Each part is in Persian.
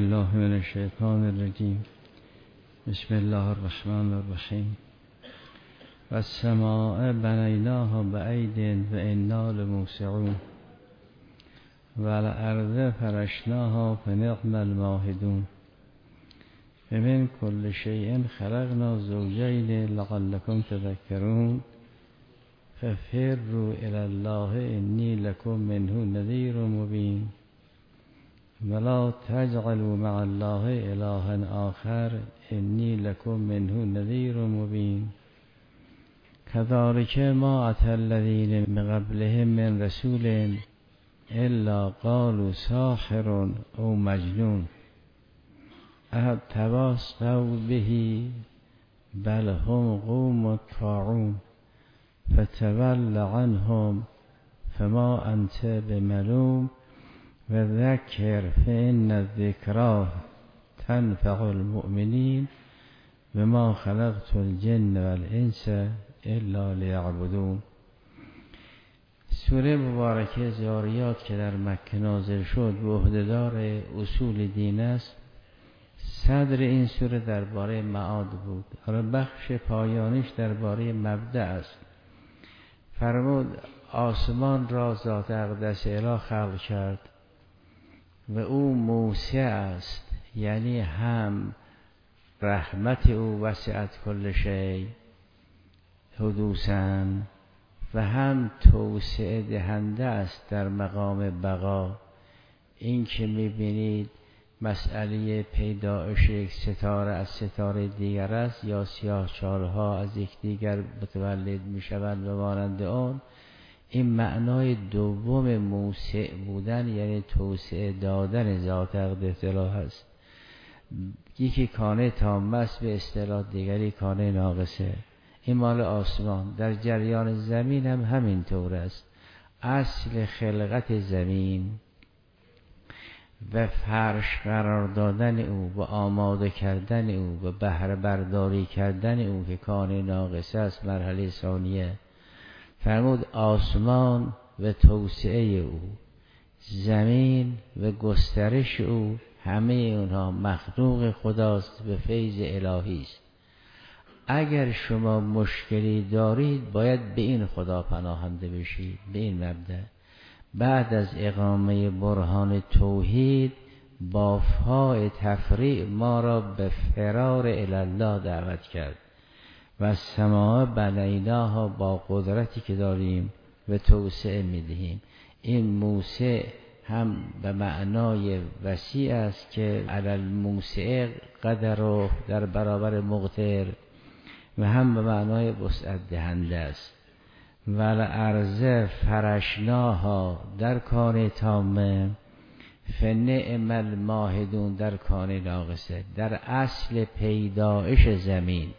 بالله من الشیطان الرجیم. بسم الله الرحمن الرحیم. والسماء بنیناها بعید وانا لموسعون والارض فرشناها فنعم الماهدون ومن كل شيء خلقنا زوجين لعلكم تذكرون ففروا إلى الله إني لكم منه نذير مبين ولا تجعلوا مع الله إلها آخر إني لكم منه نذير مبين كذلك ما أتى الذين من قبلهم من رسول إلا قالوا ساحر أو مجنون أتواصوا به بل هم قوم طاغون فتول عنهم فما أنت بملوم وذكر فإن الذكرى تنفع المؤمنين وما خلقت الجن والإنس إلا ليعبدون. سوره مبارکه ذاریات که در مکه نازل شد به عهده‌دار اصول دین است. صدر این سوره درباره معاد بود. بخش پایانیش درباره مبدأ است. فرمود آسمان را ذات اقدس اله خلق کرد و او موسع است، یعنی هم رحمت او وسعت کل شیء حدوثاً و هم توسعه دهنده است در مقام بقا. این که میبینید مسئله پیدایش یک ستاره از ستاره دیگر است یا سیاه‌چال‌ها از یک دیگر متولد میشوند و مانند آن، این معنای دوم موسع بودن یعنی توسعه دادن ذات اقدس اله است. یکی کانه تام است، به اصطلاح دیگری کانه ناقصه. این مال آسمان. در جریان زمین هم همین طور است. اصل خلقت زمین و فرش قرار دادن او و آماده کردن او و بهره برداری کردن او که کانه ناقصه است مرحله ثانیه. فرمود آسمان و توسعه او، زمین و گسترش او، همه اونها مخلوق خداست به فیض الهی است. اگر شما مشکلی دارید باید به این خدا پناهنده بشید، به این مبدأ. بعد از اقامه برهان توحید بافهای تفریع ما را به فرار الله دعوت کرد. و سماع بنیناها با قدرتی که داریم و توسعه میدهیم. این موسع هم به معنای وسیع است که علی الموسع قدر در برابر مقتر، و هم به معنای وسعت دهنده است. والارض فرشناها در کان تامه فنعم الماهدون در کان ناقصه. در اصل پیدایش زمین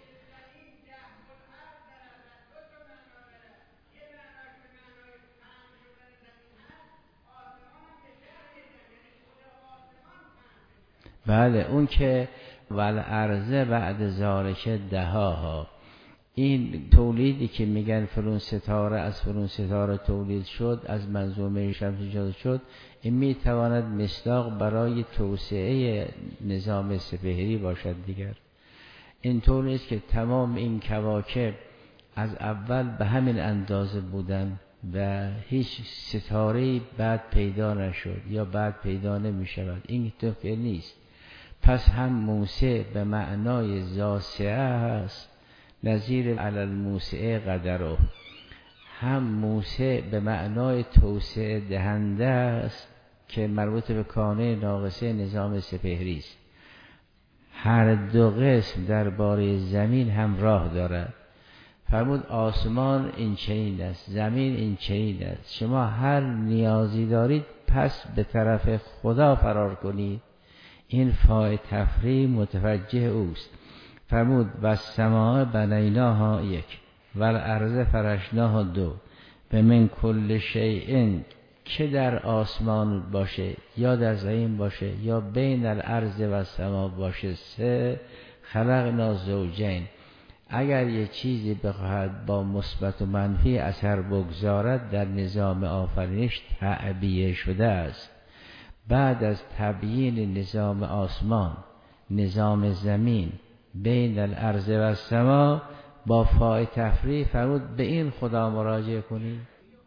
بله، اون که والارض بعد ذالک دهاها، این تولیدی که میگن فلان ستاره از فلان ستاره تولید شد، از منظومه شمس ایجاد شد، این میتواند مصداق برای توسعه نظام سپهری باشد دیگر. این طور نیست که تمام این کواکب از اول به همین اندازه بودن و هیچ ستاره‌ای بعد پیدا نشد یا بعد پیدا نمیشود. این طور نیست. پس هم موسع به معنای زاسعه است، نظیر علی الموسع قدره. هم موسع به معنای توسعه دهنده است که مربوط به کانه ناقصه نظام سپهری است. هر دو قسم درباره زمین هم راه دارد. فرمود آسمان این چنین است، زمین این چنین است. شما هر نیازی دارید پس به طرف خدا فرار کنید. این فاء تفریع متوجه اوست. فرمود و السماء بنیناها یک و الارض فرشناها دو و من کل شیء که در آسمان باشه یا در زمین باشه یا بین الارض و السماء باشه سه خلقنا زوجین. اگر یه چیزی بخواهد با مثبت و منفی اثر بگذارد در نظام آفرینش تعبیه شده است. بعد از تبیین نظام آسمان، نظام زمین، بین الارض و السما، با فاء تفریع فرمود به این خدا مراجعه کنید.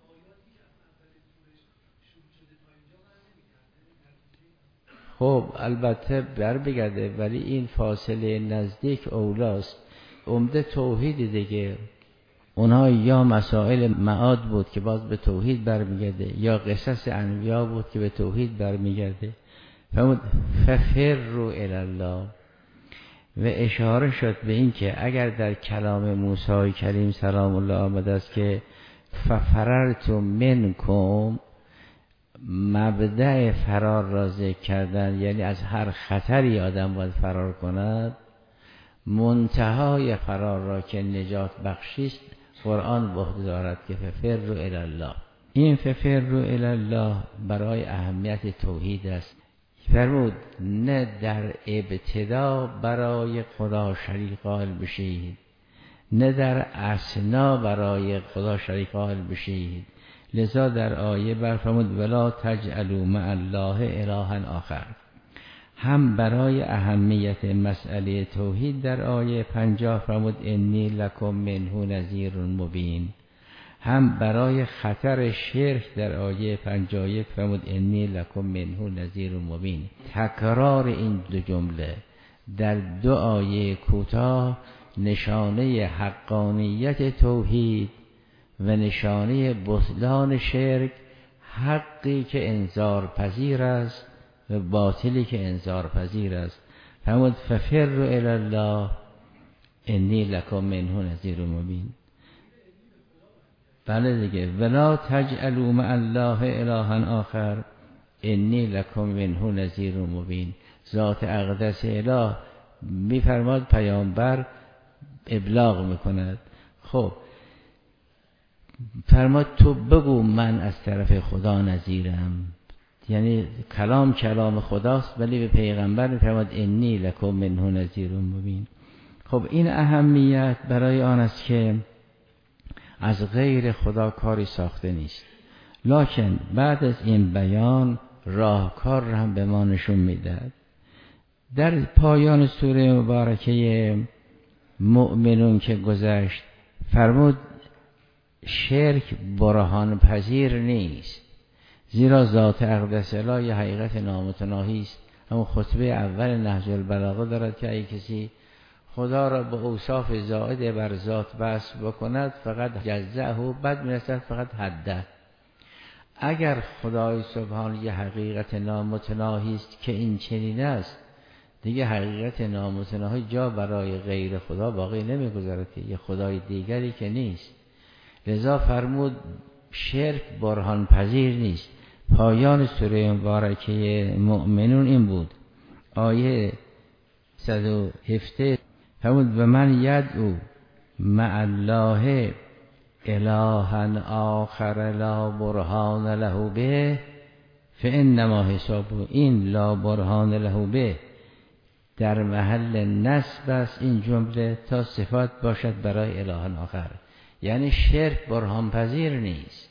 خب البته بگرده، ولی این فاصله نزدیک اولاست. عمده توحید دیگه، اونها یا مسائل معاد بود که باز به توحید برمیگرده، یا قصص انبیا بود که به توحید برمیگرده. فرمود ففروا الی الله، و اشاره شد به این که اگر در کلام موسی کریم سلام الله آمده است که ففررت منکم، مبدأ فرار را ذکر کردن، یعنی از هر خطری آدم باید فرار کند. منتهای فرار را که نجات بخشیست قرآن به عهده دارد که ففروا الی الله. این ففروا الی الله برای اهمیت توحید است. فرمود نه در ابتدا برای خدا شریک قائل بشید، نه در اثنا برای خدا شریک قائل بشید. لذا در آیه برفرمود ولا تجعلوا مع الله الها آخر. هم برای اهمیت مسئله توحید در آیه 50 فرمود انی لکم منه نذیر مبین. هم برای خطر شرک در آیه 51 فرمود انی لکم منه نذیر مبین. تکرار این دو جمله در دو آیه کوتاه نشانه حقانیت توحید و نشانه بطلان شرک، حقی که انذار پذیر است و باطلی که انذار پذیر است. فرمود ففروا الی الله انی لکم منه نذیر مبین. بله دیگه، ولا تجعلوا مع الله الها آخر انی لکم منه نذیر مبین. ذات اقدس اله میفرماد پیامبر ابلاغ میکند. خب فرماد تو بگو من از طرف خدا نذیرم، یعنی کلام خداست ولی به پیغمبر میفرماد انی لکم منه نذیر مبین. خب این اهمیت برای آن است که از غیر خدا کاری ساخته نیست. لکن بعد از این بیان راهکار را هم به ما نشون میدهد. در پایان سوره مبارکه مؤمنون که گذشت فرمود شرک برهان پذیر نیست، زیرا ذات اقدس اله یه حقیقت نامتناهی است. همون خطبه اول نهج البلاغه دارد که اگه کسی خدا را به اوصاف زائد بر ذات وصف بکند فقط جزعه، بد میرسد فقط حده. اگر خدای سبحان یه حقیقت نامتناهی است که این چنین است، دیگه حقیقت نامتناهی جا برای غیر خدا باقی نمیگذارد که یه خدای دیگری که نیست. لذا فرمود شرک برهان پذیر نیست. پایان سوره مبارکه مؤمنون این بود، آیه 117 فرمود و من یدعو مع الله الها آخر لا برهان له به فانما حسابه. این لا برهان له به در محل نصب است این جمله تا صفات باشد برای اله آخر، یعنی شرک برهان پذیر نیست.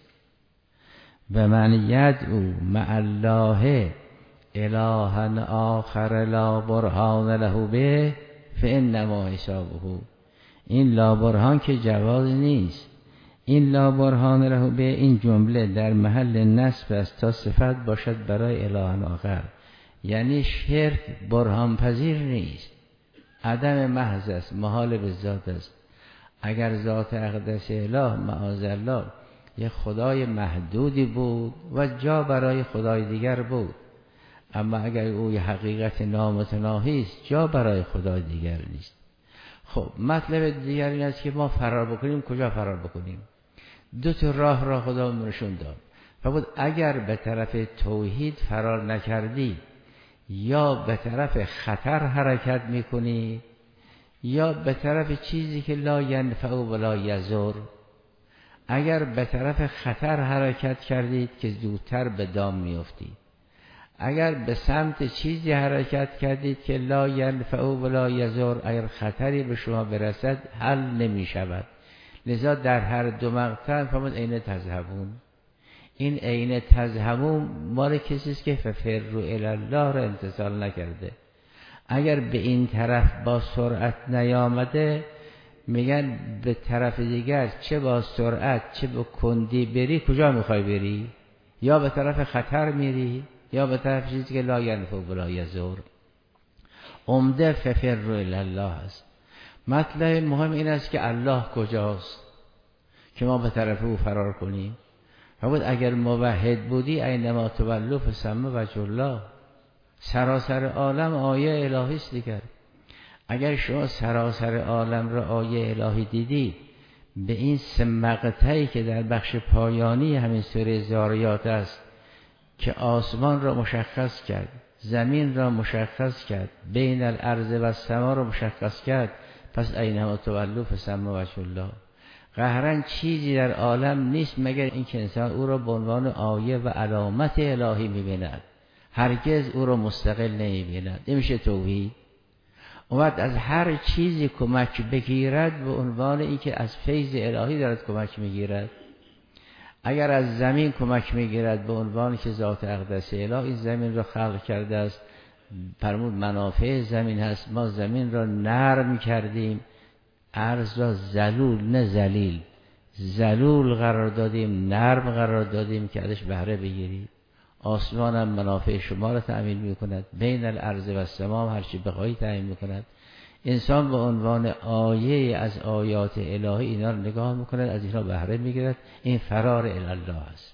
و من یدعو مع الله الها آخر لا برهان له به فانما حسابه. این لا برهان که جواز نیست، این لا برهان له به این جمله در محل نصب است تا صفت باشد برای اله آخر، یعنی شرک برهان پذیر نیست، عدم محض است، محال به ذات است. اگر ذات اقدس اله معاذالله یه خدای محدودی بود و جا برای خدای دیگر بود، اما اگر او یه حقیقت نامتناهی است جا برای خدای دیگر نیست. خب مطلب دیگر این است که ما فرار بکنیم. کجا فرار بکنیم؟ دو تا راه را خدا نشون داد. فرمود اگر به طرف توحید فرار نکردی یا به طرف خطر حرکت میکنی یا به طرف چیزی که لا ینفع و لا یضر. اگر به طرف خطر حرکت کردید که زودتر به دام میافتید، اگر به سمت چیزی حرکت کردید که لا ینفع و لا یضر، اگر خطری به شما برسد حل نمی شود. لذا در هر دو مقطع فرمود اینه تذهبون. این عین تذهبوا مال کسی است که ففروا الی الله را امتثال نکرده. اگر به این طرف با سرعت نیامده میگن به طرف دیگر چه با سرعت چه به کندی بری کجا میخوای بری؟ یا به طرف خطر میری یا به طرف چیزی که لا ینفع ولا یضر. عمده ففروا الی الله است. مطلب مهم این است که الله کجاست که ما به طرف او فرار کنیم. فرمود اگر موحد بودی اینما تولوا فثم وجه الله. سراسر عالم آیه الهی است دیگر. اگر شما سراسر عالم را آیه الهی دیدی، به این سه مقطعی که در بخش پایانی همین سوره ذاریات است که آسمان را مشخص کرد، زمین را مشخص کرد، بین الارض و السما را مشخص کرد، پس اینما تولوا فثم وجه الله. قهرن چیزی در عالم نیست مگر اینکه انسان او را به عنوان آیه و علامت الهی می‌بیند، هرگز او را مستقل نمی‌بیند. این میشه توحید. اومد از هر چیزی کمک بگیرد به عنوان اینکه از فیض الهی دارد کمک میگیرد. اگر از زمین کمک میگیرد به عنوان که ذات اقدس الهی این زمین را خلق کرده است، فرمود منافع زمین هست، ما زمین را نرم کردیم، ارض را ذلول نه ذلیل، ذلول قرار دادیم، نرم قرار دادیم که ازش بهره بگیرید. آسمان هم منافع شما را تأمین میکند، بین الارض و السما هر چی بخواهی تأمین میکند. انسان به عنوان آیه از آیات الهی اینا رو نگاه میکند، از اینا بهره میگیرد. این فرار الی الله است.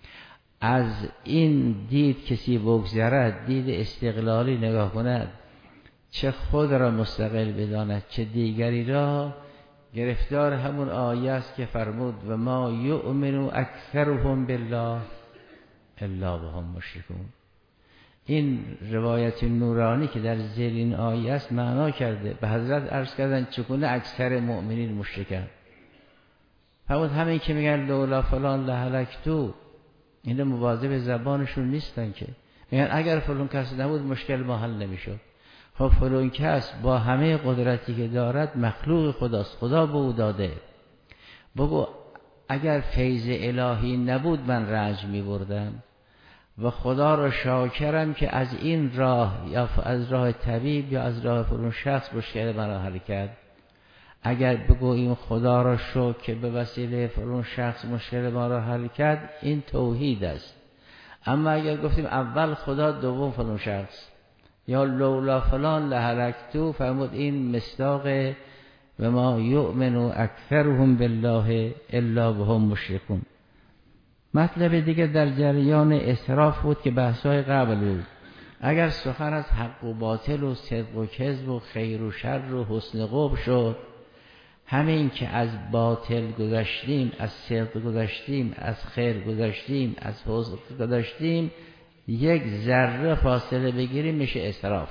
از این دید کسی بگذرد، دید استقلالی نگاه کند، چه خود را مستقل بداند چه دیگری را، گرفتار همون آیه است که فرمود و ما یؤمن اکثرهم بالله الا وهم مشرکون. این روایت نورانی که در زیر این آیه است معنا کرده. به حضرت عرض کردن چگونه اکثر مؤمنین مشرکن؟ فرمود همین که میگن لولا فلان لهلکتو، این مواظب زبانشون نیستن که میگن اگر فلان کس نبود مشکل ما حل نمیشد. خب فلان کس با همه قدرتی که دارد مخلوق خداست، خدا به او داده. بگو اگر فیض الهی نبود من رنج می بردم و خدا را شاکرم که از این راه یا از راه طبیب یا از راه فلان شخص مشکل من را حل کرد. اگر بگوییم خدا را شکر که به وسیله فلان شخص مشکل ما را حل کرد، این توحید است. اما اگر گفتیم اول خدا دوم فلان شخص یا لولا فلان لهلکتو، فرمود این مصداق و ما یؤمن اکثرهم بالله الا وهم مشرکون. مطلب دیگه در جریان اسراف بود که بحثای قبل بود. اگر سخن از حق و باطل و صدق و کذب و خیر و شر و حسن قبح شد، همین که از باطل گذشتیم، از صدق گذشتیم، از خیر گذشتیم، از حسن گذشتیم، یک ذره فاصله بگیریم میشه اسراف.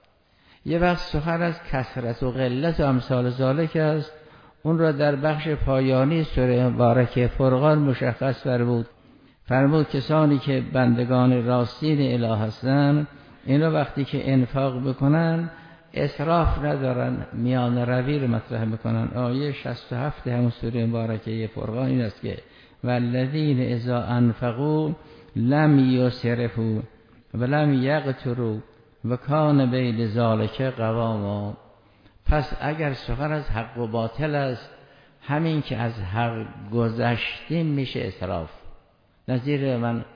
یه وقت سخن از کثرت و قلت و امثال ذالک است، اون را در بخش پایانی سوره مبارکه فرقان مشخص فرمود. فرمود کسانی که بندگان راستین اله هستند، اینا وقتی که انفاق بکنن اسراف ندارن، میان روی رو مطرح میکنن. آیه 67 همون سوره مبارکه فرقان این است که والذین اذا انفقوا لم یسرفوا ولم یقتروا و کان بین ذالک قواما. پس اگر سخن از حق و باطل است، همین که از حق گذشتیم میشه اسراف. نظیر من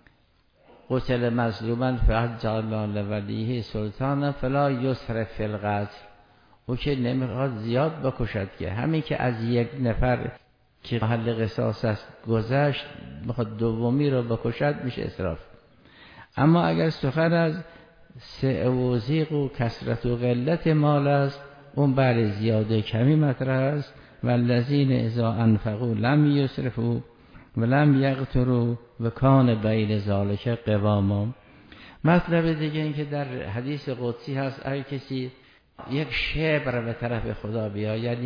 قتل مظلوما فحج الله ولیه سلطانا فلا یسرف فی القتل. او که نمیخواد زیاد بکشد که همین که از یک نفر که محل قصاص است گذشت میخواد دومی رو بکشد میشه اسراف. اما اگر سخن از سعه و ضیق و کثرت و قلت مال است، اون بله زیاده کمی مطرح است. والذین اذا انفقوا لم یسرفوا ولم یقتروا و کان بین ذالک قواما. مطلب دیگه این که در حدیث قدسی هست اگه کسی یک شبر به طرف خدا بیاید،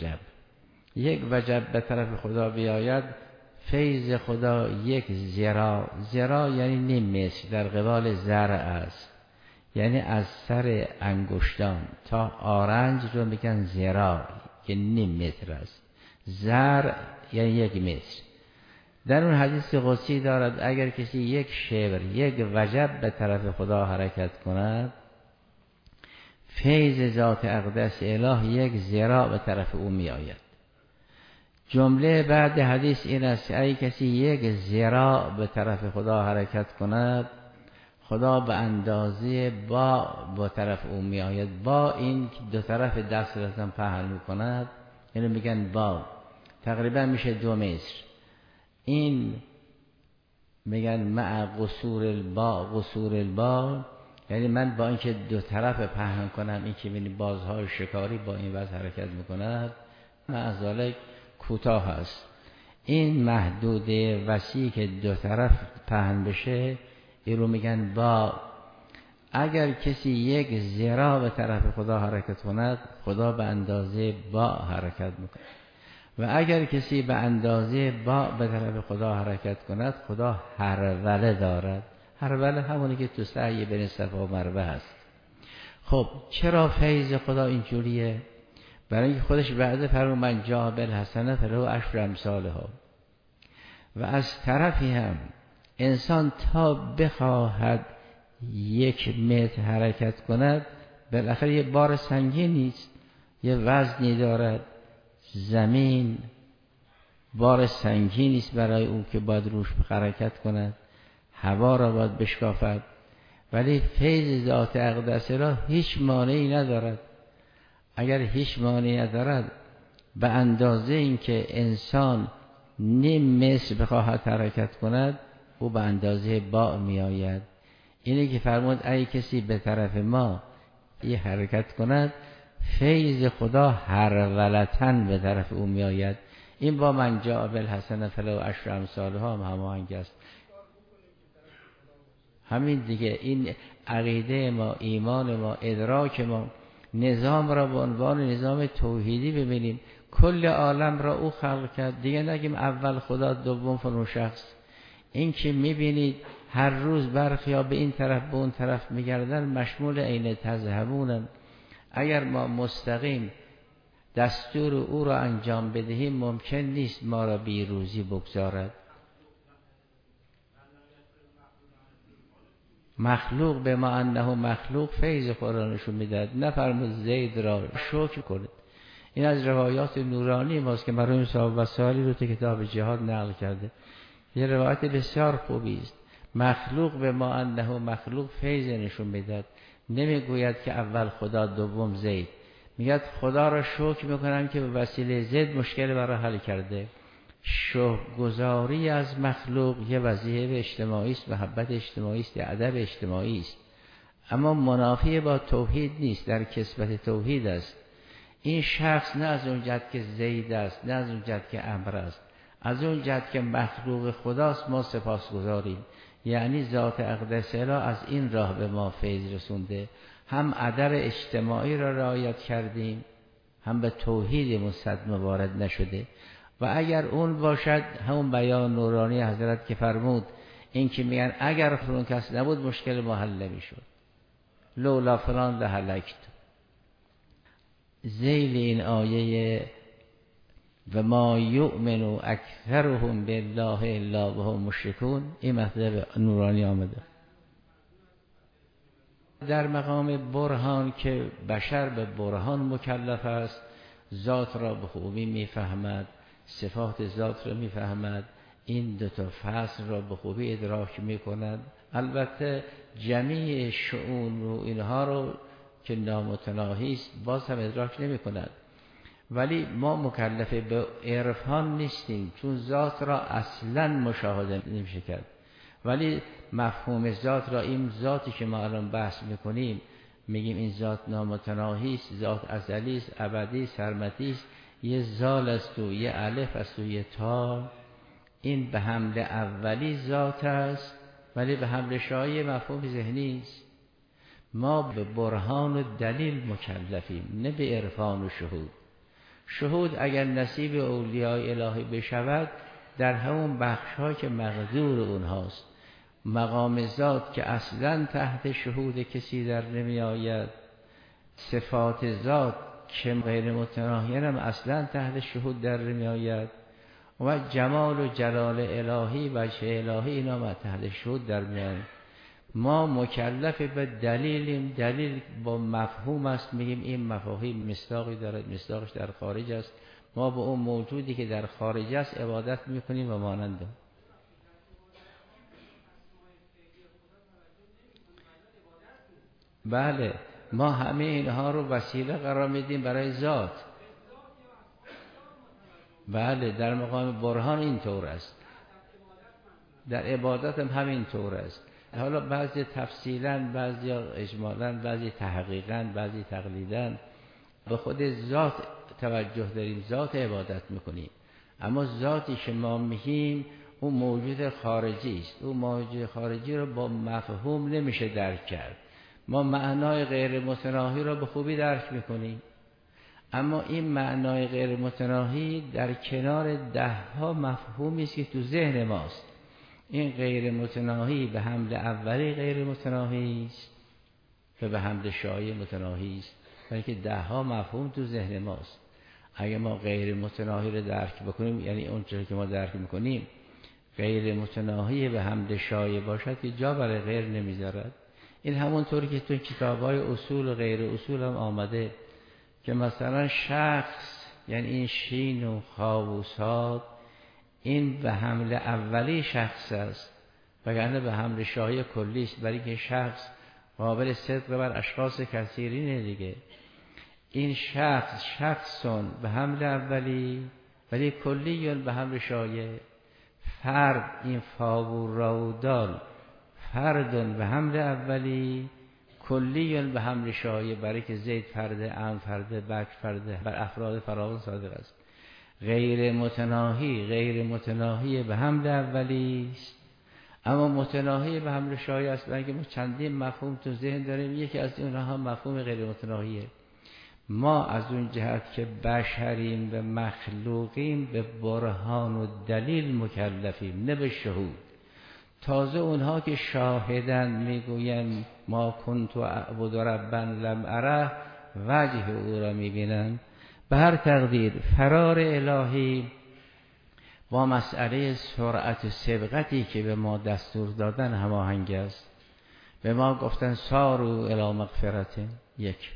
یک وجب به طرف خدا بیاید، فیض خدا یک ذراع یعنی نیم متر در قبال ذرع است، یعنی از سر انگشتان تا آرنج رو میگن ذراع که نیم متر است. ذرع یعنی یک متر. در اون حدیث قدسی دارد اگر کسی یک شبر یک وجب به طرف خدا حرکت کند، فیض ذات اقدس اله یک ذراع به طرف او می آید. جمله بعد حدیث این است اگر کسی یک ذراع به طرف خدا حرکت کند، خدا به اندازه با به طرف او می آید. با این دو طرف دست را پهن می کند، یعنی میگن با تقریبا میشه 2 متر. این میگن مع قصور البا، یعنی من با اینکه دو طرف پهن کنم، این که ببینید بازهای شکاری با این وضع حرکت میکند، مع ذالک کوتاه است. این محدوده وسیعی که دو طرف پهن بشه این رو میگن با. اگر کسی یک ذراع به طرف خدا حرکت کند، خدا به اندازه با حرکت میکند. و اگر کسی به اندازه با به طرف خدا حرکت کند، خدا هروله دارد. هروله همونی که تو سعی بین صفا و مروه هست. خب چرا فیض خدا اینجوریه؟ برای اینکه خودش وعده فرمود من جاء بالحسنة فله عشر امثالها. و از طرفی هم انسان تا بخواهد 1 متر حرکت کند، بالاخره یه بار سنگین نیست، یه وزنی دارد. زمین بار سنگینی است برای او که باید روش حرکت کند، هوا را باید بشکافد. ولی فیض ذات اقدس را هیچ مانعی ندارد. اگر هیچ مانعی ندارد، به اندازه این که انسان نیم متر بخواهد حرکت کند، او به اندازه با می آید. اینه که فرمود ای کسی به طرف ما یه حرکت کند، فیض خدا هرولتن به طرف او می آید. این با من جاء بالحسنة فله عشر امثالها هم هماهنگ است. همین دیگه، این عقیده ما، ایمان ما، ادراک ما، نظام را به عنوان نظام توحیدی ببینیم. کل عالم را او خلق کرد، دیگه نگیم اول خدا دوم فلان شخص. این که میبینید هر روز برخیا به این طرف به اون طرف میگردن، مشمول عین تذهبونن. اگر ما مستقیم دستور او را انجام بدهیم، ممکن نیست ما را بی روزی بگذارد. مخلوق به ما انه مخلوق فیض قرآنشون میداد. نفرمود زید را شکر کنید. این از روایات نورانی ماست که مرحوم صاحب وسائلی رو تو کتاب جهاد نقل کرده. یه روایت بسیار خوبی است. مخلوق به ما انه مخلوق فیض نشون میداد. نمیگوید که اول خدا دوم زید، میگه خدا را شکر میکنم که به وسیله زید مشکل برای حل کرده. شکرگزاری از مخلوق یه وظیفه اجتماعی است، محبت اجتماعی است، ادب اجتماعی است، اما منافی با توحید نیست، در کسبت توحید است. این شخص نه از اون جهت که زید است، نه از اون جهت که امر است، از اون جهت که مخلوق خداست ما سپاسگزاریم. یعنی ذات اقدس اله از این راه به ما فیض رسونده. هم ادب اجتماعی را رعایت کردیم، هم به توحیدمون صدمه وارد نشده. و اگر اون باشد، همون بیان نورانی حضرت که فرمود، این که میگن اگر فلان کس نبود مشکل ما حل نمیشد، لولا فلان لهلکت. ذیل این آیه و ما یؤمن اکثرهم بالله الا وهم مشرکون، این مطلب نورانی آمده در مقام برهان که بشر به برهان مکلف است. ذات را به خوبی میفهمد، صفات ذات را میفهمد، این دو تا فصل را به خوبی ادراک میکند. البته جمیع شؤون و اینها رو که نامتناهی است باز هم ادراک نمیکند. ولی ما مکلف به عرفان نیستیم، چون ذات را اصلا مشاهده نمیشه کرد. ولی مفهوم ذات را، این ذاتی که ما الان بحث میکنیم، میگیم این ذات نامتناهی است، ذات ازلی است، ابدی، سرمدی است، یه زال است و یه الف است و یه تا. این به حمل اولی ذات است، ولی به حمل شایی مفهوم ذهنی است. ما به برهان و دلیل مکلفیم، نه به عرفان و شهود. شهود اگر نصیب اولیای الهی بشود، در همون بخش‌ها که مقدور اونهاست. مقام ذات که اصلا تحت شهود کسی در نمی آید، صفات ذات که غیر متناهی هم اصلا تحت شهود در نمی آید، و جمال و جلال الهی و چه الهی اینا تحت شهود در میان. ما مکلف به دلیلیم، دلیل با مفهوم است، میگیم این مفاهیم مصداقی دارد، مصداقش در خارج است، ما به اون موجودی که در خارج است عبادت میکنیم و مانند. بله ما همه اینها رو وسیله قرار میدیم برای ذات. بله در مقام برهان این طور است، در عبادت هم همین طور است. حالا بعضی تفصیلا، بعضی اجمالا، بعضی تحقیقا، بعضی تقلیدا به خود ذات توجه داریم، ذات عبادت میکنیم. اما ذاتی که ما میگیم اون موجود خارجی است، اون موجود خارجی رو با مفهوم نمیشه درک کرد. ما معنای غیر متناهی رو به خوبی درک میکنیم، اما این معنای غیر متناهی در کنار ده ها مفهومی است که تو ذهن ماست. این غیر متناهی به حمد اولی غیر متناهی است و به حمد شایع متناهی است، بلکه ده ها مفهوم تو ذهن ماست. اگه ما غیر متناهی رو درک بکنیم، یعنی اون چیزی که ما درک میکنیم غیر متناهی به حمد شایع باشد که جا برای غیر نمیذارد. این همونطوری که تو کتاب‌های اصول و غیر اصول هم آمده که مثلا شخص، یعنی این شین و خاء و صاد، این به حمل اولی شخص است وگرنه به حمل شایع کلی است، برای که شخص قابل صدق بر اشخاص کثیرینه دیگه. این شخص شخصون به حمل اولی ولی کلی به حمل شایع. فرد، این فا و را و دال، فردون به حمل اولی کلی به حمل شایع، برای که زید فرده، عم فرده، بکر فرده، بر افراد فراوان صادق است. غیر متناهی به حمل اولی است، اما متناهی به حمل شایع است. برای که ما چندین مفهوم تو ذهن داریم، یکی از اونها مفهوم غیر متناهیه. ما از اون جهت که بشریم و مخلوقیم به برهان و دلیل مکلفیم، نه به شهود. تازه اونها که شاهدن میگوین ما کنت اعبد ربا لم اره، وجه او را میبینن. به هر تقدیر فرار الهی با مسئله سرعت و سبقتی که به ما دستور دادن هماهنگ است. به ما گفتن سارو الی مغفرت، یک.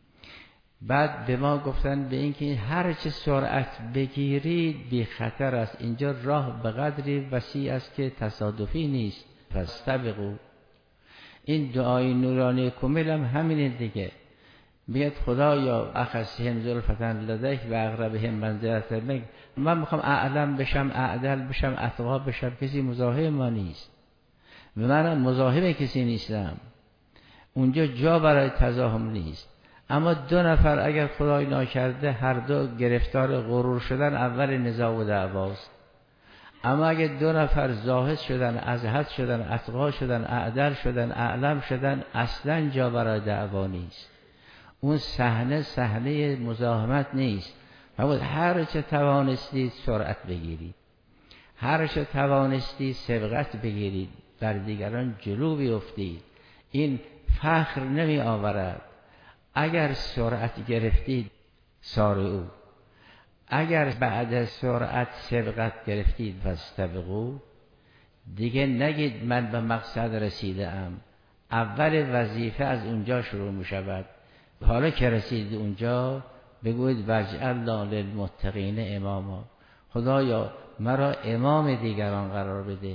بعد به ما گفتن به اینکه هر چه سرعت بگیرید بی خطر است. اینجا راه به قدری وسیع است که تصادفی نیست. فاستبقوا. این دعای نورانی کمیل هم همینه دیگه. میگه خدایا اخذهم زلفتن لدیک و اقربهم منزلت منک. من میخوام اعلم بشم، اعدل بشم، اتقا بشم. کسی مزاحم ما نیست، من مزاحم کسی نیستم. اونجا جا برای تزاحم نیست. اما دو نفر اگر خدای ناکرده هر دو گرفتار غرور شدن، اول نزاع و دعواست. اما اگر دو نفر زاهد شدن، ازهد شدن، اتقا شدن، اعدل شدن، اعلم شدن، اصلا جا برای دعوا نیست. اون صحنه مزاحمت نیست. فرمود هر چه توانستید سرعت بگیرید، هر چه توانستید سبقت بگیرید، بر دیگران جلو بیفتید. این فخر نمی آورد. اگر سرعت گرفتید سارعوا، اگر بعد از سرعت سبقت گرفتید فاستبقوا، دیگه نگید من به مقصد رسیده ام. اول وظیفه از اونجا شروع می شود. حالا که رسید اونجا بگوید واجعلنا للمتقین اماما، خدایا مرا امام دیگران قرار بده.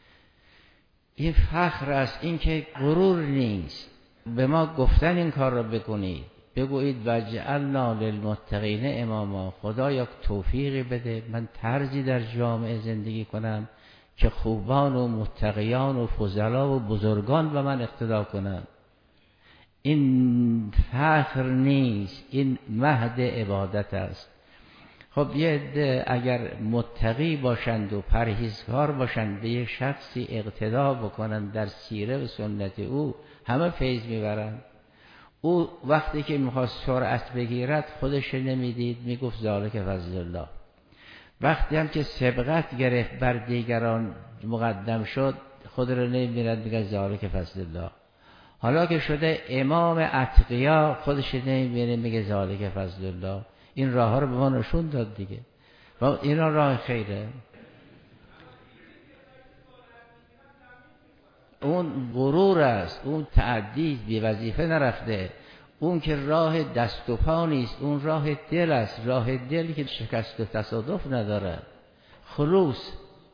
این فخر است، این که غرور نیست. به ما گفتن این کار را بکنید، بگویید واجعلنا للمتقین اماما، خدایا توفیقی بده من طرزی در جامعه زندگی کنم که خوبان و متقیان و فضلا و بزرگان به من اقتدا کنند. این فخر نیست، این مهد عبادت است. خب یه عده اگر متقی باشند و پرهیزکار باشند، به یک شخصی اقتدا بکنند در سیره و سنت او، همه فیض میبرند. او وقتی که میخواست سرعت بگیرد خودش نمیدید، میگفت ذالک فضل الله. وقتی هم که سبقت گرفت بر دیگران مقدم شد، خود رو نمیبیند، میگه ذالک فضل الله. حالا که شده امام اتقیا، خودش نمیبینه، میگه ذالک فضل الله. این راه ها رو به ما نشون داد دیگه. و اینا راه خیره. اون غرور است، اون تعدی، بی وظیفه نرفته. اون که راه دست و پا نیست، اون راه دل است. راه دلی که شکست و تصادف نداره. خلوص،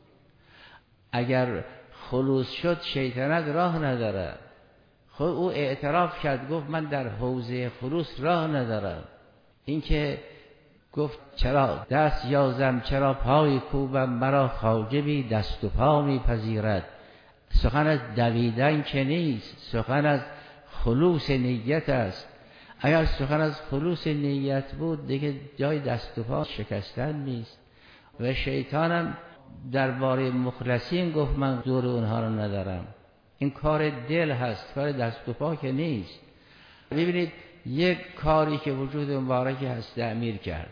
اگر خلوص شد شیطنت راه نداره. خود او اعتراف کرد، گفت من در حوزه خلوص راه ندارم. این که گفت چرا دست یازم چرا پای کوبم، مرا خواجه بی دست و پا میپذیرد. سخن از دویدن که نیست، سخن از خلوص نیت است. اگر سخن از خلوص نیت بود دیگه جای دست و پا شکستن نیست. و شیطانم درباره مخلصین گفت من زور اونها رو ندارم. این کار دل هست، کار دست و پا که نیست. ببینید یک کاری که وجود مبارکی هست امیر کرد،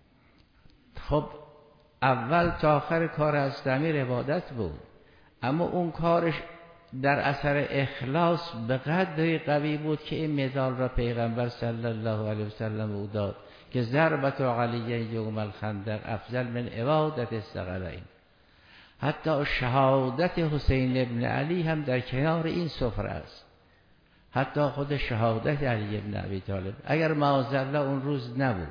خب اول تا آخر کار هست امیر عبادت بود، اما اون کارش در اثر اخلاص به قدری قوی بود که این مدال را پیغمبر صلی الله علیه وسلم او داد که ضربت علی یوم الخندق افضل من عبادت الثقلین. حتی شهادت حسین ابن علی هم در کنار این سفره است. حتی خود شهادت علی ابن ابی طالب اگر معاذالله اون روز نبود،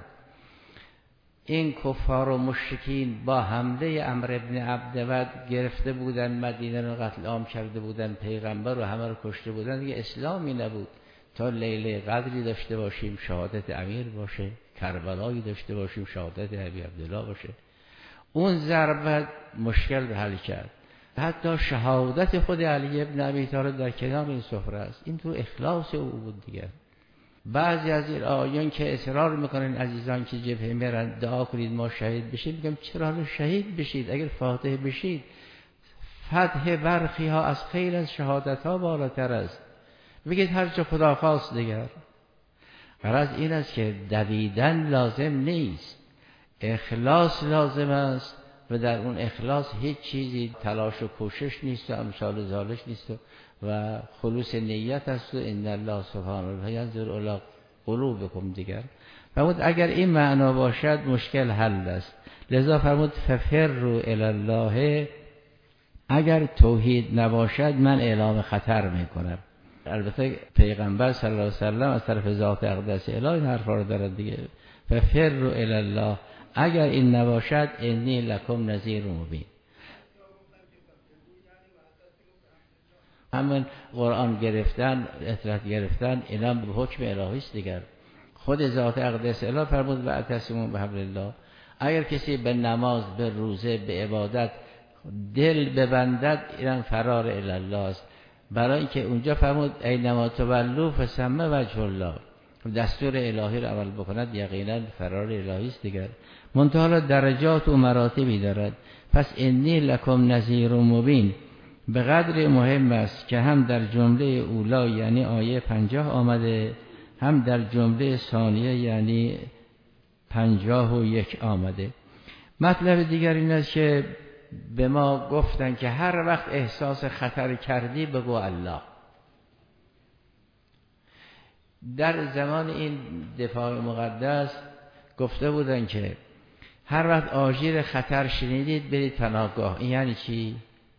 این کفار و مشرکین با حمله عمرو ابن عبدود گرفته بودن مدینه رو، قتل عام کرده بودن پیغمبر رو، همه رو کشته بودن، دیگه اسلامی نبود تا لیله قدری داشته باشیم شهادت امیر باشه، کربلایی داشته باشیم شهادت ابی عبدالله باشه. اون ضربت مشکل رو حل کرد. حتی شهادت خود علی ابن ابی طالب در کنار این سفره است. این تو اخلاص او بود دیگه. بعضی از این آیان که اصرار میکنن عزیزان که جبهه میرن دعا کنید ما شهید بشیم، میگم چرا شهید بشید؟ اگر فاتح بشید فتح برخی ها از خیلی از شهادت ها بالاتر است. بگید هر چه خدا خواست دیگر. غرض این است که دویدن لازم نیست، اخلاص لازم است و در اون اخلاص هیچ چیزی تلاش و کوشش نیست و امثال ذالک نیست و خلوص نیت است و ان الله سبحانه ینظر الی قلوبکم دیگر. فرمود اگر این معنا باشد مشکل حل است. لذا فرمود ففروا الی الله، اگر توحید نباشد من اعلام خطر میکنم. البته پیغمبر صلی الله علیه و سلم از طرف ذات اقدس الهی این حرفا رو دارد دیگه. ففروا الی الله، اگر این نباشد انی لکم نذیر مبین. همین قرآن گرفتن، اطلاعات گرفتن، اینا به حکم الهی است دیگر. خود ذات اقدس اله فرمود و اعتصموا بحبل الله. اگر کسی به نماز، به روزه، به عبادت دل ببندد، اینم فرار الی الله است. برای اینکه اونجا فرمود اینما تولوا فثم وجه الله، دستور الهی رو عمل بکند یقینا فرار الهی است دیگر. منتها درجات و مراتبی دارد. پس انی لکم نذیر مبین به قدر مهم است که هم در جمله اولا یعنی آیه 50 آمده، هم در جمله ثانیه یعنی 51 آمده. مطلب دیگر این است که به ما گفتن که هر وقت احساس خطر کردی بگو الله. در زمان این دفاع مقدس گفته بودن که هر وقت آژیر خطر شنیدید برید پناهگاه. این یعنی چی؟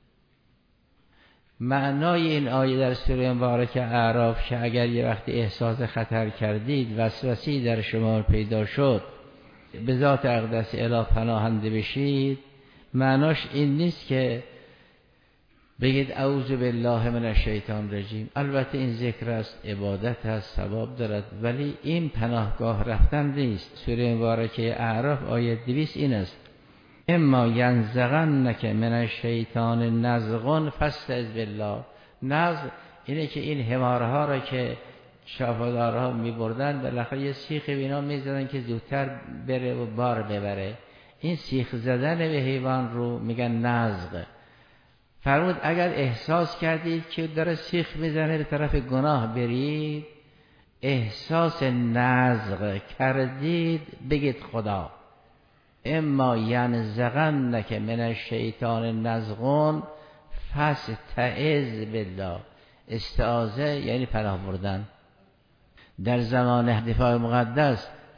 معنای این آیه در سوره مبارکه اعراف که اگر یه وقتی احساس خطر کردید، وسوسه‌ای در شما پیدا شد، به ذات اقدس اله پناهنده بشید، معناش این نیست که بگید اعوذ بالله من الشیطان الرجیم. البته این ذکر است، عبادت است، ثواب دارد، ولی این پناهگاه رفتن نیست. سوره مبارکه اعراف آیه 200 این است: اما ینزغنک من الشیطان نزغ فاستعذ بالله. نزغ اینه که این حمارها را که شافدارها میبردن بالاخره یه سیخ بینا میزدن که زودتر بره و بار ببره. این سیخ زدن به حیوان رو میگن نزغ. فرمود اگر احساس کردید که داره سیخ میزنه به طرف گناه برید، احساس نزغ کردید، بگید خدا. اما ینزغنک من الشیطان نزغ فاستعذ بالله. استعاذه یعنی پناه بردن. در زمان دفاع مقدس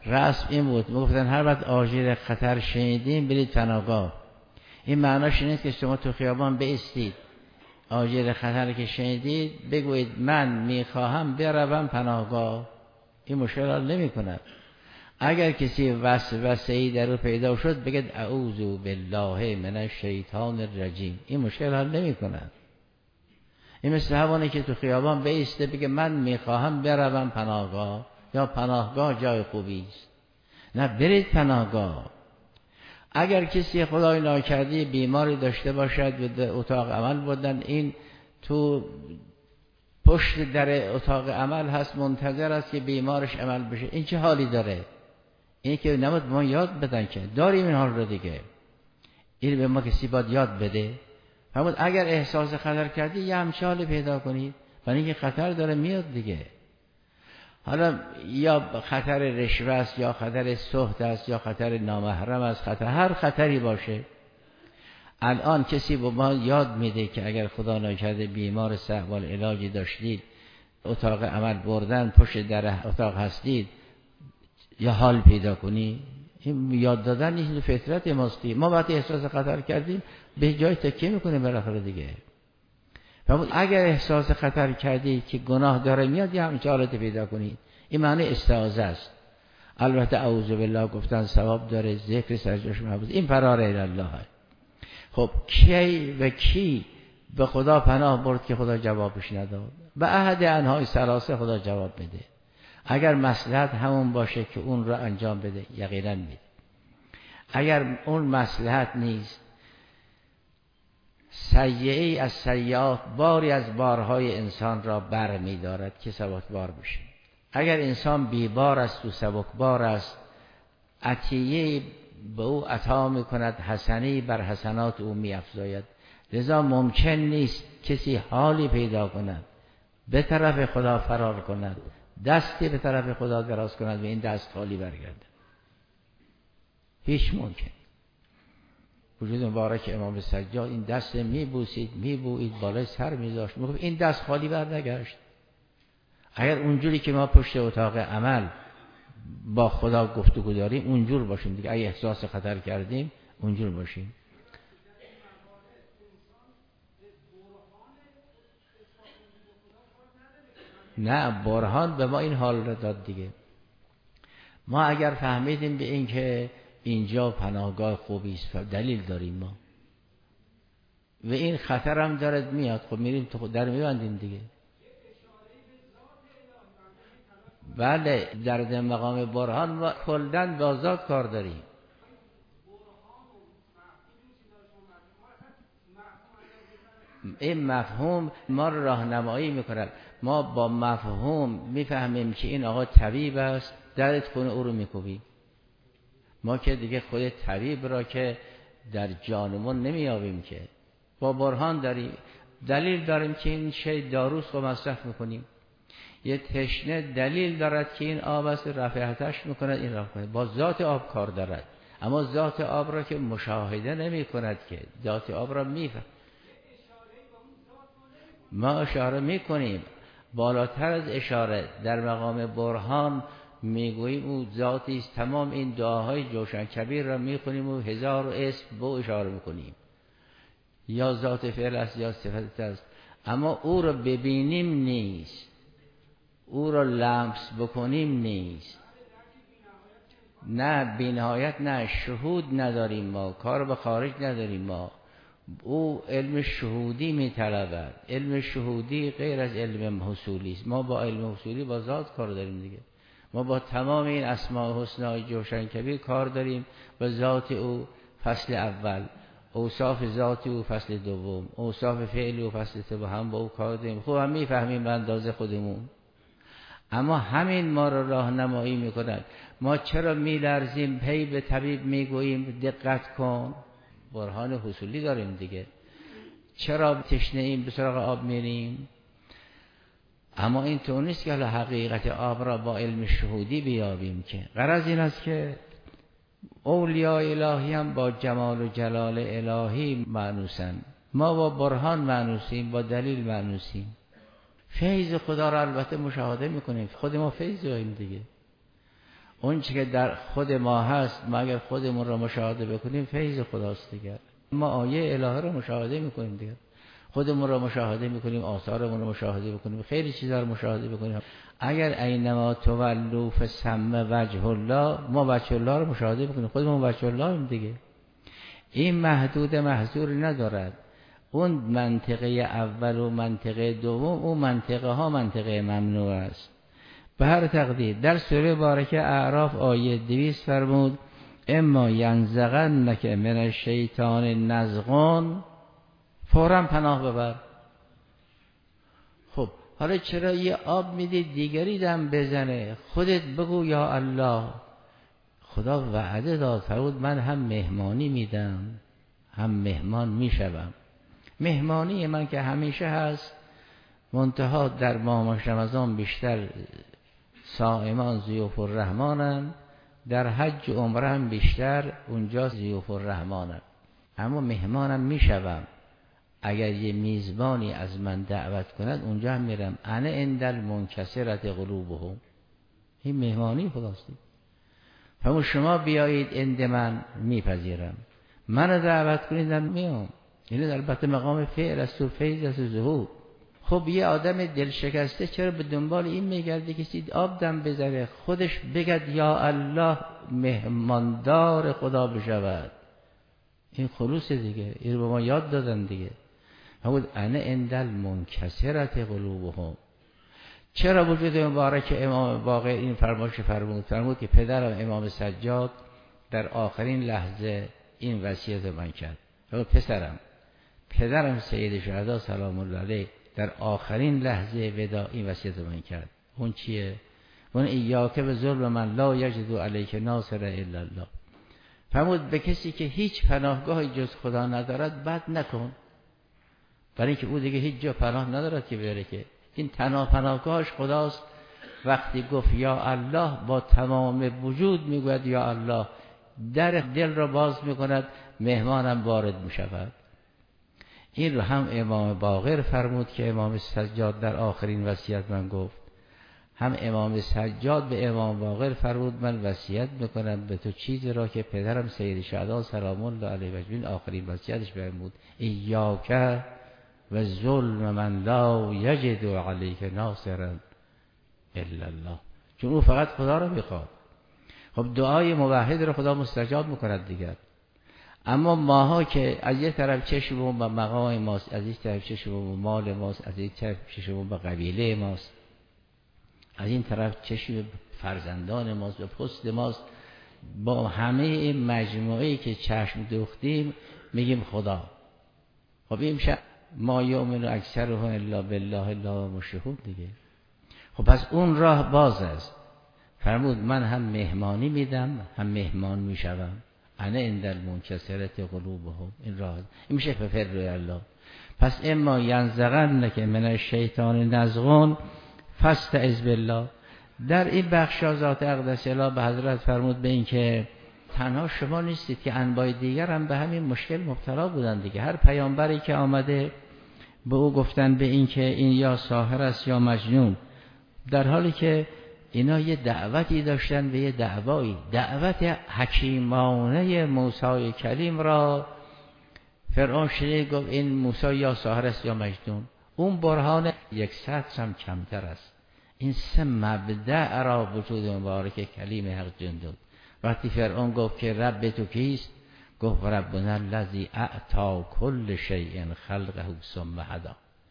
رسم این بود، میگفتن هر وقت آژیر خطر شنیدین برید پناهگاه. این معناش نیست که شما تو خیابان بایستید، آژیر خطر که شنیدید بگویید من میخواهم بروم پناهگاه. این مشکل حل نمی کند. اگر کسی وسوسه‌ای در او پیدا شد بگید اعوذ بالله من الشیطان الرجیم. این مشکل حل نمی کند. این مثل همونه که تو خیابان بایسته بگه من میخواهم بروم پناهگاه، یا پناهگاه جای خوبی است. نه، برید پناهگاه. اگر کسی خدای ناکرده بیماری داشته باشد و در اتاق عمل بودن، این تو پشت در اتاق عمل هست، منتظر است که بیمارش عمل بشه. این چه حالی داره؟ این که نمود ما یاد بدن که داریم این حال رو دیگه. این به ما کسی باید یاد بده. همون اگر احساس خطر کردی یه همچه حالی پیدا کنید، برای اینکه خطر داره میاد دیگه. حالا یا خطر رشوه است، یا خطر سحت است، یا خطر نامحرم است، هر خطری باشه. الان کسی به ما یاد میده که اگر خدا نکرده بیمار صحبال علاجی داشتید، اتاق عمل بردن، پشت در اتاق هستید، یا حال پیدا کنی. این یاد دادن این فطرت ماستی. ما وقتی احساس خطر کردیم به جای تکیه میکنیم بالاخره دیگه. اگر احساس خطر کردید که گناه داره میاد، یه همچه حالت پیدا کنید. این معنی استعاذه است. البته اعوذ بالله گفتن ثواب داره، ذکر سرجاش محفوظ. این فرار الله. خب کی به خدا پناه برد که خدا جوابش نداد؟ به احد انهای ثلاثه خدا جواب میده. اگر مصلحت همون باشه که اون رو انجام بده، یقینا میده. اگر اون مصلحت نیست، سیئه‌ای از سیئات، باری از بارهای انسان را بر می دارد که سبکبار بشه. اگر انسان بیبار است و سبکبار است، عطیه به او عطا می کند، حسنی بر حسنات او می افزاید. لذا ممکن نیست کسی حالی پیدا کند به طرف خدا فرار کند، دستی به طرف خدا دراز کند و این دست خالی برگرده. هیچ ممکن. وجود مبارک امام سجاد این دست میبوید بالای سر میذاشت، میگفت این دست خالی برنگشت. اگر اونجوری که ما پشت اتاق عمل با خدا گفتگو داریم اونجور باشیم دیگه. اگه احساس خطر کردیم اونجور باشیم. نه، برهان به ما این حال را داد دیگه. ما اگر فهمیدیم به این که اینجا پناهگاه خوبی است، دلیل داریم ما و این خطر هم دارد میاد، خب میریم تو در میبندیم دیگه. بله، در مقام برهان ما کلن با ذات کار داریم. این مفهوم ما رو راهنمایی میکنه. ما با مفهوم میفهمیم که این آقا طبیب است، درت کنه او رو میکوبیم. ما که دیگه خود طبیب را که در جانمون نمیابیم که. با برهان داریم، دلیل داریم که این شی داروست و مصرف میکنیم. یه تشنه دلیل دارد که این آب است، رفعتش میکند، این را کنه. با ذات آب کار دارد، اما ذات آب را که مشاهده نمی کند که ذات آب را میفهم. ما اشاره میکنیم، بالاتر از اشاره در مقام برهان میگوییم او ذاتی است. تمام این دعاهای جوشن کبیر را میخونیم و هزار اسم به اشاره میکنیم، یا ذات فعل است یا صفت است، اما او را ببینیم نیست، او را لمس بکنیم نیست. نه بینهایت، نه شهود نداریم ما، کار به خارج نداریم ما. او علم شهودی میطلبد. علم شهودی غیر از علم حصولی است. ما با علم حصولی با ذات کار داریم دیگه. ما با تمام این اسماء حسنا جوشن کبیر کار داریم، با ذات او فصل اول، اوصاف ذات او فصل دوم، اوصاف فعل او فصل سوم، هم با او کار داریم. خوب هم میفهمیم به اندازه خودمون، اما همین ما رو راهنمایی میکند. ما چرا میلرزیم پی به طبیب میگوییم دقت کن؟ برهان حصولی داریم دیگه. چرا تشنه ایم به سراغ آب میریم؟ اما این طور نیست که حقیقت آب را با علم شهودی بیابیم، که غرض این است که اولیاء الهی هم با جمال و جلال الهی مانوسن. ما با برهان مانوسیم، با دلیل مانوسیم. فیض خدا را البته مشاهده میکنیم، خود ما فیض داریم دیگه. اون چی که در خود ما هست، ما اگر خودمون رو مشاهده بکنیم فیض خداست دیگه. ما آیه الهه رو مشاهده میکنیم دیگه، خودمون رو مشاهده میکنیم، آثارمون رو مشاهده میکنیم، خیلی چیزا رو مشاهده میکنیم. اگر اینما تولوا فثم وجه الله، ما وجه الله رو مشاهده میکنیم، خودمون وجه اللهیم دیگه. این محدود محظوری ندارد. اون منطقه اول و منطقه دوم، اون منطقه ها منطقه ممنوع است به هر تقدیر. در سوره بارکه اعراف آیه 200 فرمود اما ینزغنک من الشیطان نزغون، فوراً پناه ببر. خب حالا چرا یه آب میدی دیگری دم بزنه؟ خودت بگو یا الله. خدا وعده داد فرمود من هم مهمانی میدم هم مهمان میشوم. مهمانی من که همیشه هست، منتها در ماه رمضان بیشتر صائمان ضیوف الرحمنن، در حج و عمره هم بیشتر اونجا ضیوف الرحمنن. اما مهمانم میشوم. اگر یه میزبانی از من دعوت کند اونجا هم میرم. انا عند المنکسرة قلوبهم، این مهمانی خداست. همون شما بیایید عند من میپذیرم، منو دعوت کنید من میام. این البته مقام فعل است و فیض است و ظهور. خب یه آدم دل شکسته چرا به دنبال این میگرده که سید آب دم بذاره؟ خودش بگد یا الله مهماندار خدا بشود. این خلوص دیگه، این رو به ما یاد دادن دیگه. همون انا عند المنکسرة قلوبهم. چرا وجود مبارک امام باقر این فرمایش فرمود که پدرم امام سجاد در آخرین لحظه این وصیت من کرد. پدرم سید شهدا سلام الله علیه در آخرین لحظه وداع این وصیت من کرد. اون چیه؟ اون ایاک به ظلم من لا یجد علیک ناصر الا الله. فرمود به کسی که هیچ پناهگاهی جز خدا ندارد بد نکن، برای اینکه او دیگه هیچ جا پناه ندارد که بره، که این پناهگاهش خداست. وقتی گفت یا الله با تمام وجود میگوید یا الله، در دل را باز میکند، مهمانم وارد میشود. این رو هم امام باقر فرمود که امام سجاد در آخرین وصیت من گفت، هم امام سجاد به امام باقر فرمود من وصیت میکنم به تو چیزی را که پدرم سید شهدا سلام الله علیه و آخرین وصیتش فرمود ایاک و ظلم من لا یجد علیک ناصرا الا الله. چون او فقط خدا را میخواد. خب دعای موحد را خدا مستجاب میکند دیگر. اما ماها که از یک طرف چشممون به مقام ماست، از یک طرف چشممون به مال ماست، از یک طرف چشممون به قبیله ماست، از این طرف چشم به فرزندان ماست، به پست ماست، با همه این مجموعه‌ای که چشم دوختیم میگیم خدا. خب این میشه ما یؤمن اکثرهم الا بالله الا مشرکون دیگه. خب پس اون راه باز است. فرمود من هم مهمانی میدم هم مهمان میشوم. انا عند المنکسرة قلوبهم. این راه این میشه ففر الله. پس اما ینزغنک من الشیطان نزغون فاستعذ بالله. در این بخش ذات اقدس الله به حضرت فرمود به این که تنها شما نیستید که انواع دیگر هم به همین مشکل مبتلا بودن دیگه. هر پیامبری که آمده به او گفتن به این که این یا ساحر است یا مجنون، در حالی که اینا یه دعوتی داشتن به یه دعوایی. دعوت حکیمانه موسی کلیم را فرعون شنید، گفت این موسی یا ساحر است یا مجنون. اون برهان 100 هم کمتر است. این 3 مبدأ را وجود مبارک کلیم حق جندود. وقتی فرعون گفت که رب تو کیست، گفت ربنا الذی اعطی کل شیء خلقه ثم هدی.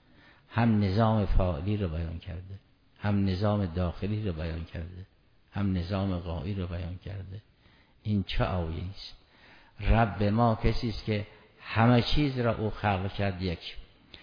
هم نظام فاعلی رو بیان کرده، هم نظام داخلی رو بیان کرده، هم نظام غایی رو بیان کرده. این چه آیه است؟ رب ما کسی است که همه چیز را او خلق کرد. یک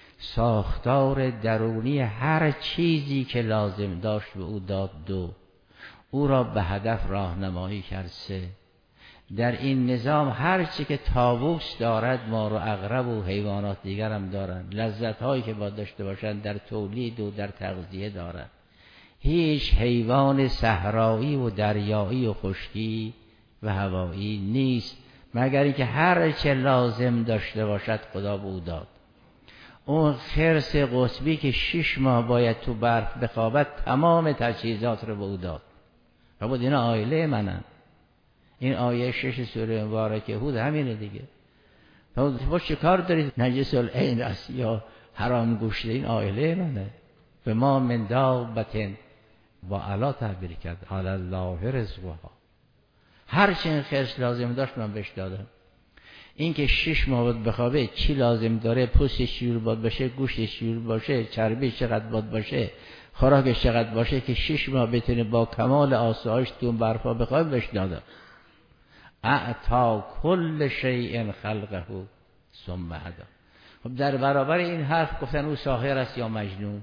ساختار درونی هر چیزی که لازم داشت به او داد. 2 او را به هدف راهنمایی کرد. 3 در این نظام هر چی که طاووس دارد مار و عقرب و حیوانات دیگر هم دارند. لذت هایی که باید داشته باشند در تولید و در تغذیه دارند. هیچ حیوان صحرایی و دریایی و خشکی و هوایی نیست مگر اینکه هر چه لازم داشته باشد خدا به او داد. اون خرس قطبی که 6 ماه باید تو برف بخوابد تمام تجهیزات رو به او داد. بود اینا عائله منن. این آیه 6 سوره مبارکه هود همینه دیگه. تو چه کار دارید نجس العین است یا حرام گوشت؟ این عائله منه. به ما من دابتن با علا تعبیر کرد علی الله رزقها. هر چه این خرس لازم داشت من بهش دادم. این که 6 ماه باید بخوابه چی لازم داره؟ پوستش چجور باید باشه، گوشتش چجور باشه، چربی چقدر باید باشه، خوراکش چقدر باشه که 6 ماه بتونه با کمال آسایش تو اون برفا بخوابه بهش دادم. اعطا کل شیء خلقه ثم هدی. خب در برابر این حرف گفتن او ساحر است یا مجنون.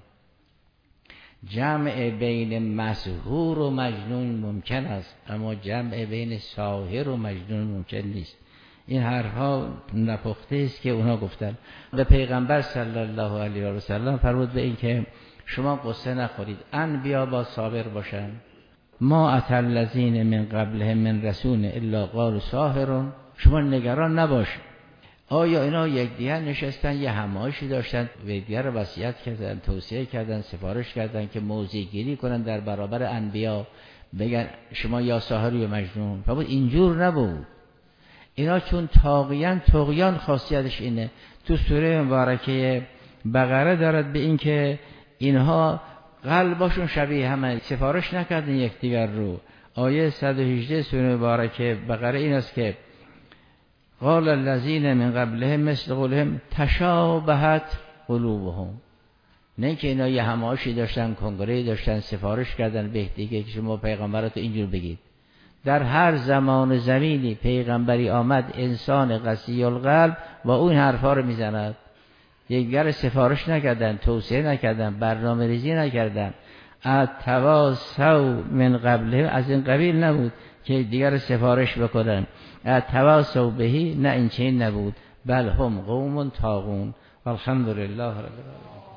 جمع بین مسحور و مجنون ممکن است، اما جمع بین ساحر و مجنون ممکن نیست. این حرفها نپخته است که اونا گفتن. به پیغمبر صلی الله علیه و سلم فرمود به این که شما قصه نخورید، انبیا با صابر باشن. ما اتى الذین من قبلهم من رسول الا قالوا ساحر. شما نگران نباشید. آیا اینا یکدیگر نشستن یه همایشی داشتن و یکدیگر رو وصیت کردن، توصیه کردن، سفارش کردن که موضع گیری کنن در برابر انبیا، بگن شما یا ساحر یا مجنون؟ فرمود اینجور نبود. اینا چون طاغیان خاصیتش اینه. تو سوره مبارکه بقره دارد به این که اینها قلباشون شبیه همه، سفارش نکردن یکدیگر رو. آیه 118 سوره مبارکه بقره این است که قال الذين من قبلهم مثل قولهم تشابهت قلوبهم. نه که اینا یه همایشی داشتن، کنگره‌ای داشتن، سفارش کردن به دیگه که شما پیغمبراتو اینجور بگید. در هر زمان زمینی پیغمبری آمد انسان قسی القلب و اون حرفا رو میزند. یکدیگر سفارش نکردن، توصیه نکردن، برنامه ریزی نکردن. التواصوا من قبله از این قبیل نبود که دیگر سفارش بکنن. التواصوا بهی نه این چنین نبود. بل هم قوم طاغون. والحمد لله رب العالمین.